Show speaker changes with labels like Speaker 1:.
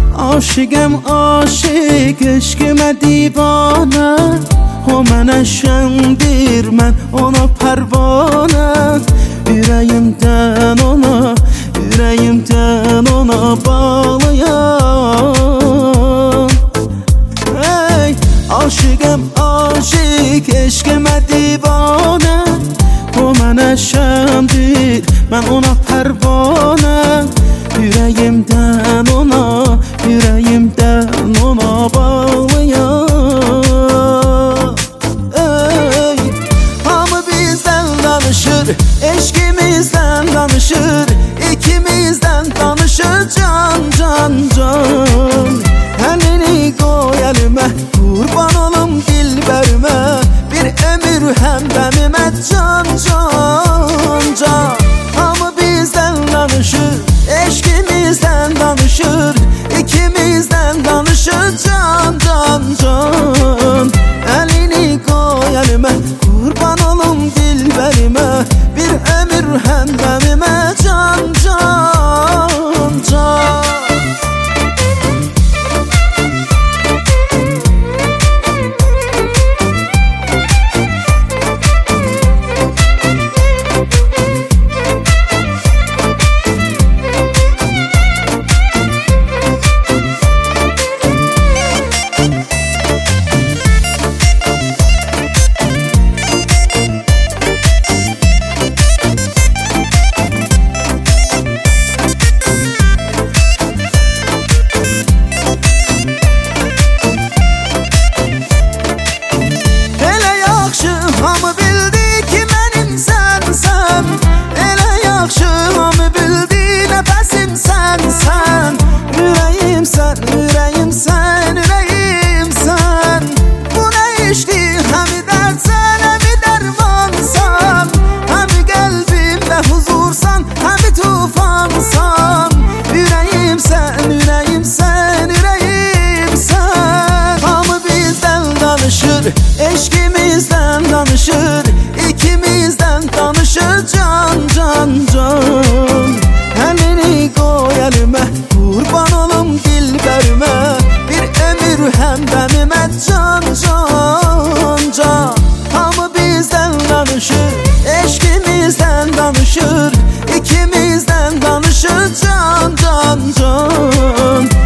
Speaker 1: Aşıqəm aşıq, eşqimə divanə. O mənə şəndir, mən ona pərvanə. Ürəyimdən ona bağlıyam. Ey, aşıqəm aşıq, eşqimə divanə. O mənə şəndir, mən ona pərvanə. Ürəyimdən ona bağlıyam. Ey, hamı bizdən danışır, eşqimizdən danışır. İkimizdən danışır can. Əlini qoy əlimə, qurban olum dilbərimə. Bir ömür həmdəmimə can. Hamı bizdən danışır, eşqimizdən danışır. İkimizdən danışır can. Əlini qoy əlimə, qurban olum dilbərimə. Bir ömür həmdəmimə can. Hamı bildi ki mənim sənsən. Elə yaxşı hamı bildi nəfəsim sən. Ürəyimsən. Bu nə işdir, həmi dərdsən, həmi dərmansan. Həmi qəlbimdə huzursan, həmi tufansan. Ürəyimsən. Hamı bizdən danışır, eşqimizdən danışır. İkimizdən danışır can. Əlini qoy əlimə, qurban olum dilbərimə. Bir ömür həmdəmimə can. Hamı bizdən danışır, eşqimizdən danışır. İkimizdən danışır can.